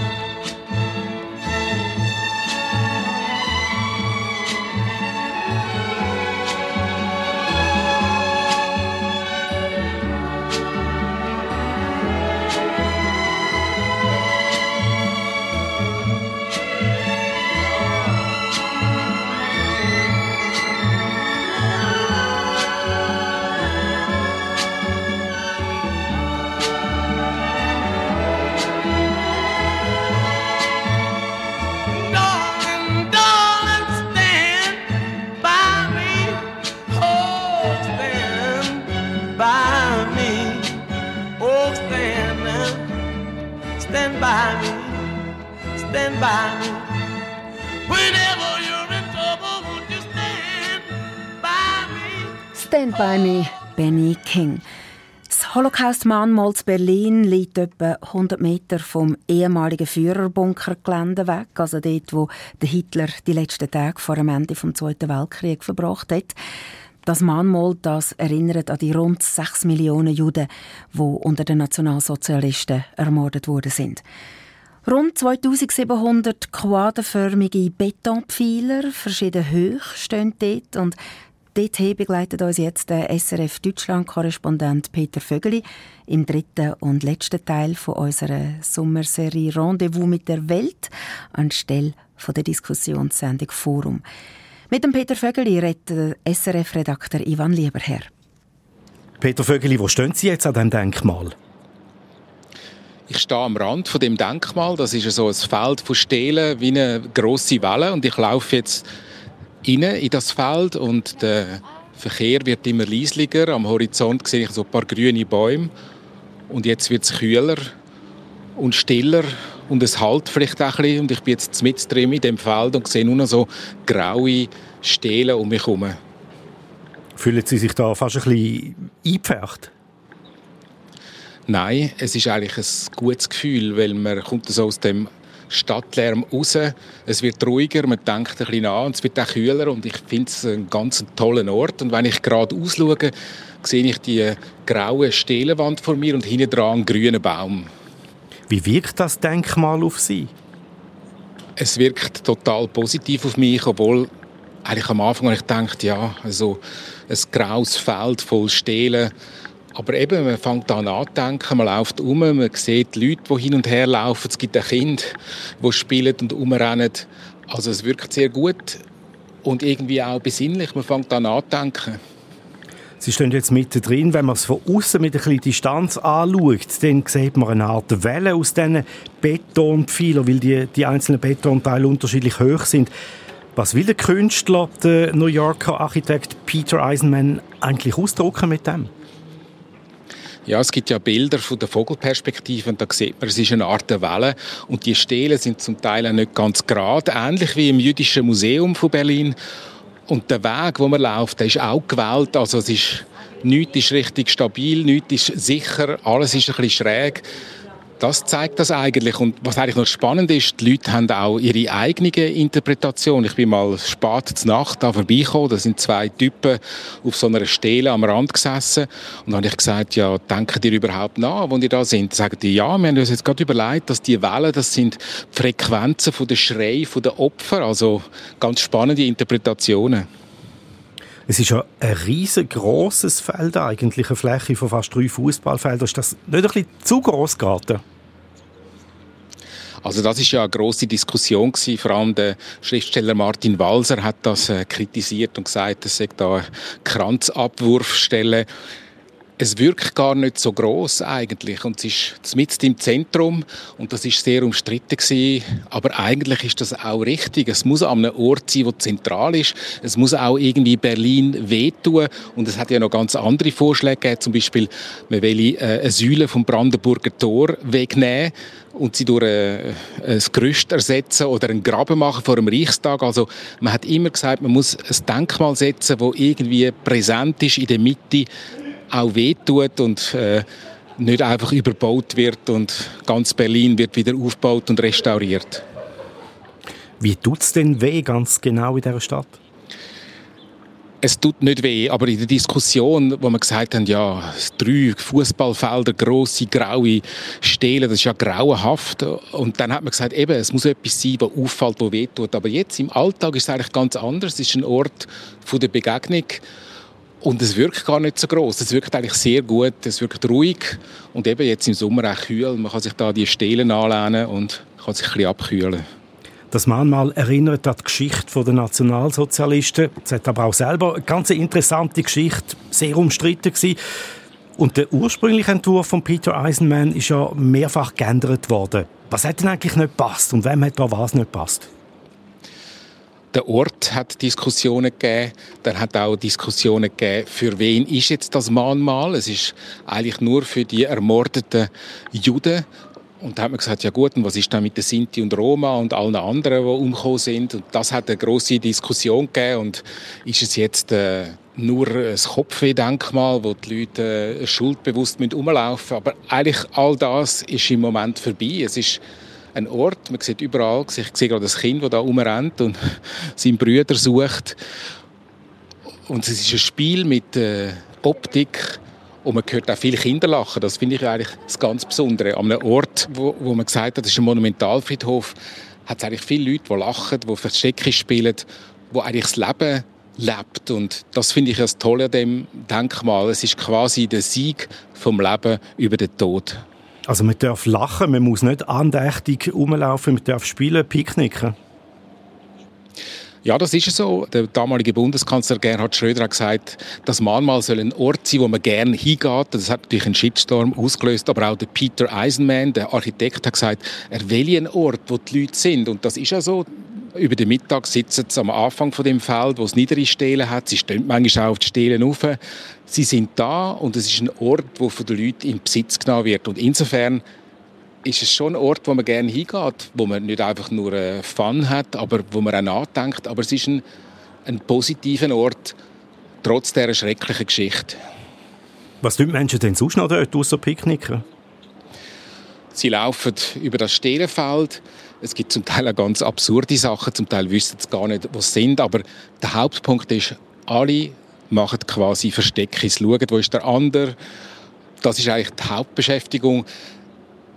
Stand by me, stand by me. Whenever you're in trouble, won't you stand by me? Stand by me, Benny King. Das Holocaust-Mahnmal in Berlin liegt etwa hundert Meter vom ehemaligen Führerbunkergelände weg, also dort, wo der Hitler die letzten Tage vor dem Ende des Zweiten Weltkriegs verbracht hat. Das Mahnmal, das erinnert an die rund sechs Millionen Juden, die unter den Nationalsozialisten ermordet worden sind. Rund zweitausendsiebenhundert quaderförmige Betonpfeiler, verschieden hoch, stehen dort. Und dorthin begleitet uns jetzt der S R F Deutschland-Korrespondent Peter Vögeli im dritten und letzten Teil von unserer Sommerserie «Rendezvous mit der Welt» anstelle der Diskussionssendung «Forum». Mit dem Peter Vögeli redet S R F-Redakteur Ivan Lieberherr. Peter Vögeli, wo stehen Sie jetzt an diesem Denkmal? Ich stehe am Rand von dem Denkmal. Das ist so ein Feld von Stelen wie eine grosse Welle. Und ich laufe jetzt rein in das Feld und der Verkehr wird immer leislicher. Am Horizont sehe ich so ein paar grüne Bäume. Und jetzt wird es kühler und stiller. Und es halt vielleicht auch ein bisschen. Und ich bin jetzt mitten drin in dem Feld und sehe nur noch so graue Stelen um mich herum. Fühlen Sie sich da fast ein bisschen eingepfercht? Nein, es ist eigentlich ein gutes Gefühl, weil man kommt so aus dem Stadtlärm raus. Es wird ruhiger, man denkt ein bisschen an und es wird auch kühler. Und ich finde es einen ganz tollen Ort. Und wenn ich gerade ausschaue, sehe ich die graue Stelenwand vor mir und hinten dran einen grünen Baum. Wie wirkt das Denkmal auf Sie? Es wirkt total positiv auf mich, obwohl eigentlich am Anfang habe ich gedacht, ja, also ein graues Feld voll Stelen. Aber eben, man fängt an nachzudenken, man läuft um, man sieht die Leute, die hin und her laufen, es gibt ein Kind, das spielt und rumrennen. Also es wirkt sehr gut und irgendwie auch besinnlich, man fängt an nachzudenken. Sie stehen jetzt mittendrin. Wenn man es von außen mit ein bisschen Distanz anschaut, dann sieht man eine Art Welle aus diesen Betonpfeilern, weil die, die einzelnen Betonteile unterschiedlich hoch sind. Was will der Künstler, der New Yorker Architekt Peter Eisenman, eigentlich ausdrücken mit dem? Ja, es gibt ja Bilder von der Vogelperspektive und da sieht man, es ist eine Art Welle und die Stelen sind zum Teil auch nicht ganz gerade, ähnlich wie im Jüdischen Museum von Berlin. Und der Weg, wo man läuft, der ist auch gewählt, also es ist, nichts ist richtig stabil, nichts ist sicher, alles ist ein bisschen schräg. Das zeigt das eigentlich. Und was eigentlich noch spannend ist, die Leute haben auch ihre eigene Interpretation. Ich bin mal spät zur Nacht da vorbeigekommen. Da sind zwei Typen auf so einer Stele am Rand gesessen. Und dann habe ich gesagt, ja, denken ihr überhaupt nach, wo ihr da sind? Sagen die, ja, wir haben uns jetzt gerade überlegt, dass die Wellen, das sind die Frequenzen von der Schreie der Opfer. Also ganz spannende Interpretationen. Es ist ja ein riesengroßes Feld eigentlich, eine Fläche von fast drei Fußballfeldern. Ist das nicht ein bisschen zu gross geraten? Also das ist ja eine grosse Diskussion gewesen. Vor allem der Schriftsteller Martin Walser hat das äh, kritisiert und gesagt, es sei da eine Kranzabwurfstelle. Es wirkt gar nicht so gross eigentlich und es ist mitten im Zentrum und das ist sehr umstritten gewesen. Aber eigentlich ist das auch richtig. Es muss an einem Ort sein, der zentral ist. Es muss auch irgendwie Berlin wehtun und es hat ja noch ganz andere Vorschläge gegeben. Zum Beispiel, man will äh, eine Säule vom Brandenburger Tor wegnehmen und sie durch äh, ein Gerüst ersetzen oder einen Graben machen vor dem Reichstag. Also man hat immer gesagt, man muss ein Denkmal setzen, das irgendwie präsent ist in der Mitte, auch wehtut und äh, nicht einfach überbaut wird und ganz Berlin wird wieder aufgebaut und restauriert. Wie tut es denn weh ganz genau in dieser Stadt? Es tut nicht weh, aber in der Diskussion, wo wir gesagt haben, ja, drei Fußballfelder, grosse, graue Stelen, das ist ja grauenhaft. Und dann hat man gesagt, eben, es muss etwas sein, das auffällt, das wehtut. Aber jetzt im Alltag ist es eigentlich ganz anders. Es ist ein Ort von der Begegnung. Und es wirkt gar nicht so gross. Es wirkt eigentlich sehr gut, es wirkt ruhig und eben jetzt im Sommer auch kühl. Man kann sich da die Stelen anlehnen und kann sich ein bisschen abkühlen. Das Mahnmal erinnert an die Geschichte der Nationalsozialisten. Es hat aber auch selber eine ganz interessante Geschichte, sehr umstritten gewesen. Und der ursprüngliche Entwurf von Peter Eisenman ist ja mehrfach geändert worden. Was hat denn eigentlich nicht gepasst und wem hat da was nicht gepasst? Der Ort hat Diskussionen gegeben, dann hat auch Diskussionen gegeben, für wen ist jetzt das Mahnmal. Es ist eigentlich nur für die ermordeten Juden. Und da hat man gesagt, ja gut, und was ist dann mit den Sinti und Roma und allen anderen, die umgekommen sind? Und das hat eine grosse Diskussion gegeben. Und ist es jetzt äh, nur ein Kopfweh-Denkmal, wo die Leute äh, schuldbewusst rumlaufen müssen? Aber eigentlich all das ist im Moment vorbei. Es ist ein Ort, man sieht überall, ich sehe gerade das Kind, das da rumrennt und seinen Bruder sucht. Und es ist ein Spiel mit äh, Optik und man hört auch viele Kinder lachen. Das finde ich eigentlich das ganz Besondere. An einem Ort, wo, wo man gesagt hat, das ist ein Monumentalfriedhof, hat es eigentlich viele Leute, die lachen, die Verstecke spielen, die eigentlich das Leben lebt. Und das finde ich das Tolle an dem Denkmal. Es ist quasi der Sieg vom Leben über den Tod. Also man darf lachen, man muss nicht andächtig rumlaufen, man darf spielen, picknicken. Ja, das ist so. Der damalige Bundeskanzler Gerhard Schröder hat gesagt, das Mahnmal soll ein Ort sein, wo man gerne hingeht. Das hat natürlich einen Shitstorm ausgelöst, aber auch der Peter Eisenman, der Architekt, hat gesagt, er will einen Ort, wo die Leute sind. Und das ist ja so. Über den Mittag sitzen sie am Anfang von dem Feld, wo es niedere Stelen hat. Sie stehen manchmal auch auf die Stelen rauf. Sie sind da und es ist ein Ort, der von den Leuten in Besitz genommen wird. Und insofern ist es schon ein Ort, wo man gerne hingeht, wo man nicht einfach nur Fun hat, aber wo man auch nachdenkt. Aber es ist ein, ein positiver Ort, trotz dieser schrecklichen Geschichte. Was tun die Menschen denn sonst noch dort, ausser Picknicken? Sie laufen über das Stelenfeld. Es gibt zum Teil auch ganz absurde Sachen, zum Teil wissen sie gar nicht, was sie sind. Aber der Hauptpunkt ist, alle machen quasi Verstecke, schauen, wo ist der andere. Das ist eigentlich die Hauptbeschäftigung.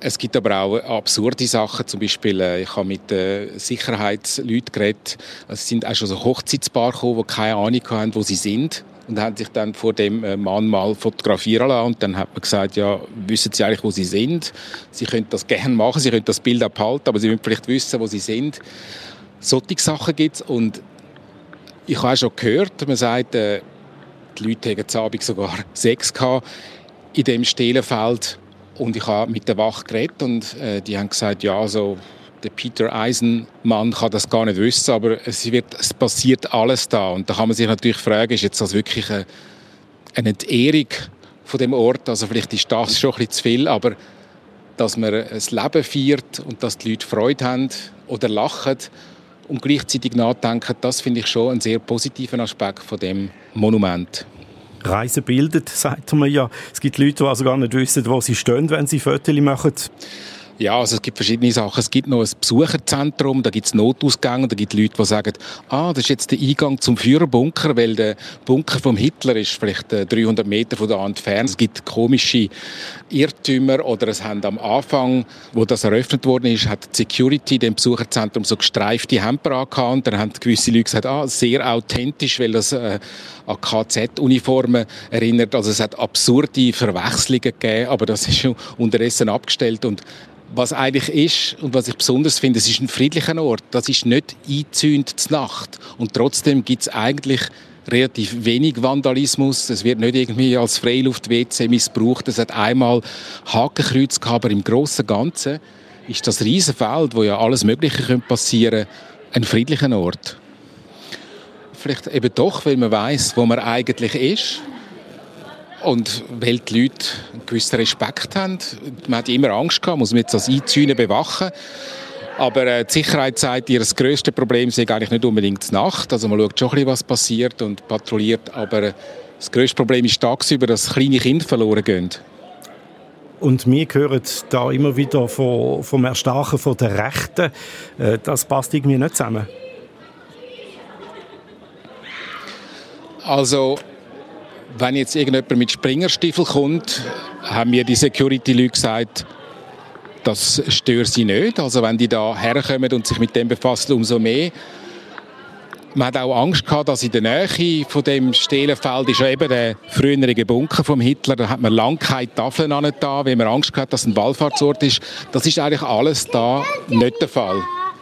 Es gibt aber auch absurde Sachen. Zum Beispiel, äh, ich habe mit äh, Sicherheitsleuten geredet. Es sind auch schon so Hochzeitspaare gekommen, die keine Ahnung haben, wo sie sind. Und haben sich dann vor dem Mann mal fotografieren lassen. Und dann hat man gesagt, ja, wissen Sie eigentlich, wo Sie sind? Sie können das gerne machen, Sie können das Bild auch behalten, aber Sie müssen vielleicht wissen, wo Sie sind. Solche Sachen gibt es. Und ich habe auch schon gehört, man sagt, äh, die Leute hatten am Abend sogar Sex gehabt in diesem Stehlenfeld. Und ich habe mit der Wache geredet und äh, die haben gesagt, ja, also der Peter Eisenmann kann das gar nicht wissen, aber es, wird, es passiert alles da. Und da kann man sich natürlich fragen, ist jetzt das wirklich eine, eine Entehrung von dem Ort? Also vielleicht ist das schon ein bisschen zu viel, aber dass man ein Leben feiert und dass die Leute Freude haben oder lachen und gleichzeitig nachdenken, das finde ich schon einen sehr positiven Aspekt von dem Monument. Reisen bildet, sagt man ja. Es gibt Leute, die also gar nicht wissen, wo sie stehen, wenn sie Fotos machen. Ja, also es gibt verschiedene Sachen. Es gibt noch ein Besucherzentrum, da gibt es Notausgänge, da gibt es Leute, die sagen, ah, das ist jetzt der Eingang zum Führerbunker, weil der Bunker vom Hitler ist vielleicht dreihundert Meter von da entfernt. Es gibt komische Irrtümer oder es haben am Anfang, wo das eröffnet worden ist, hat die Security dem Besucherzentrum so gestreifte Hemper angehabt und dann haben gewisse Leute gesagt, ah, sehr authentisch, weil das äh, an K Z-Uniformen erinnert. Also es hat absurde Verwechslungen gegeben, aber das ist schon unterdessen abgestellt. Und was eigentlich ist und was ich besonders finde, es ist ein friedlicher Ort. Das ist nicht eingezäunt zur Nacht. Und trotzdem gibt es eigentlich relativ wenig Vandalismus. Es wird nicht irgendwie als Freiluft-W C missbraucht. Es hat einmal Hakenkreuz gehabt, aber im Großen und Ganzen ist das Riesenfeld, wo ja alles Mögliche passieren könnte, ein friedlicher Ort. Vielleicht eben doch, weil man weiss, wo man eigentlich ist. Und weil die Leute einen gewissen Respekt haben. Man hat immer Angst gehabt, muss man jetzt das Einzäunen bewachen. Aber äh, die Sicherheit sagt, ihr das grösste Problem sei eigentlich nicht unbedingt die Nacht. Also man schaut schon ein bisschen, was passiert und patrouilliert. Aber äh, das grösste Problem ist tagsüber, dass kleine Kinder verloren gehen. Und wir hören da immer wieder vom, vom Erstarken von der Rechten. Äh, das passt irgendwie nicht zusammen. Also, wenn jetzt irgendjemand mit Springerstiefel kommt, haben mir die Security-Leute gesagt, das stört sie nicht. Also wenn die da herkommen und sich mit dem befassen, umso mehr. Man hat auch Angst gehabt, dass in der Nähe von dem Stehlenfeld ist ja eben der frühere Bunker vom Hitler. Da hat man lange keine Tafeln an da, weil man Angst gehabt, dass es ein Wallfahrtsort ist. Das ist eigentlich alles da nicht der Fall.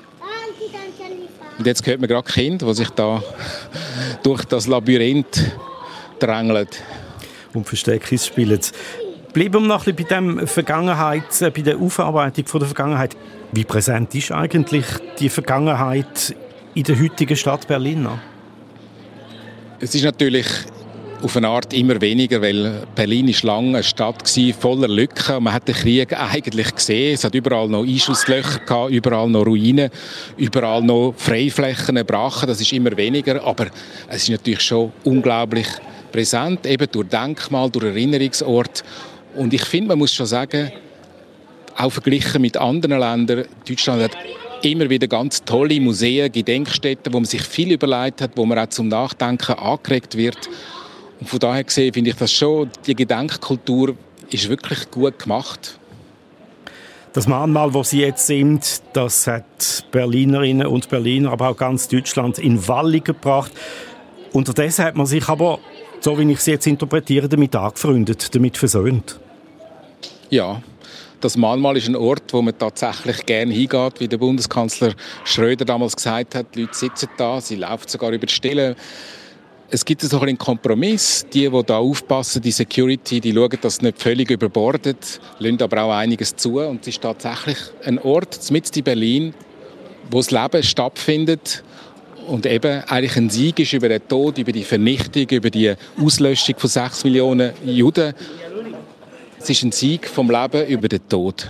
Und jetzt hört man gerade Kinder, die sich da durch das Labyrinth drängeln. Und Versteckis spielen. Bleiben wir noch ein bisschen bei, dem Vergangenheit, bei der Aufarbeitung von der Vergangenheit. Wie präsent ist eigentlich die Vergangenheit in der heutigen Stadt Berlin? Es ist natürlich auf eine Art immer weniger, weil Berlin ist lange eine Stadt gewesen, voller Lücken. Man hat den Krieg eigentlich gesehen. Es hat überall noch Einschusslöcher gehabt, überall noch Ruinen, überall noch Freiflächen, Brachen. Das ist immer weniger, aber es ist natürlich schon unglaublich präsent, eben durch Denkmal, durch Erinnerungsort. Und ich finde, man muss schon sagen, auch verglichen mit anderen Ländern, Deutschland hat immer wieder ganz tolle Museen, Gedenkstätten, wo man sich viel überlegt hat, wo man auch zum Nachdenken angeregt wird. Und von daher gesehen finde ich das schon, die Gedenkkultur ist wirklich gut gemacht. Das Mahnmal, wo Sie jetzt sind, das hat Berlinerinnen und Berliner, aber auch ganz Deutschland in Wallung gebracht. Unterdessen hat man sich aber, so wie ich es jetzt interpretiere, damit angefreundet, damit versöhnt. Ja. Das Mahnmal ist ein Ort, wo man tatsächlich gerne hingeht, wie der Bundeskanzler Schröder damals gesagt hat. Die Leute sitzen da, sie laufen sogar über die Stille. Es gibt so einen Kompromiss. Die, die da aufpassen, die Security, die schauen, dass es nicht völlig überbordet, lassen aber auch einiges zu. Und es ist tatsächlich ein Ort, mitten in Berlin, wo das Leben stattfindet. Und eben eigentlich ein Sieg ist über den Tod, über die Vernichtung, über die Auslöschung von sechs Millionen Juden. Es ist ein Sieg vom Leben über den Tod.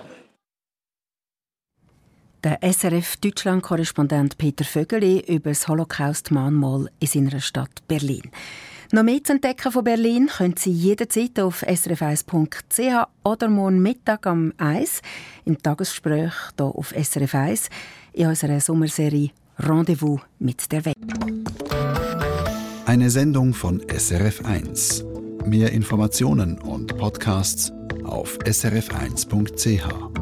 Der S R F-Deutschland-Korrespondent Peter Vögeli über das Holocaust-Mahnmal in seiner Stadt Berlin. Noch mehr zu entdecken von Berlin können Sie jederzeit auf s r f eins punkt c h oder morgen Mittag am eins im Tagesgespräch hier auf S R F eins in unserer Sommerserie Rendezvous mit der Welt. Eine Sendung von S R F eins. Mehr Informationen und Podcasts auf s r f eins punkt c h.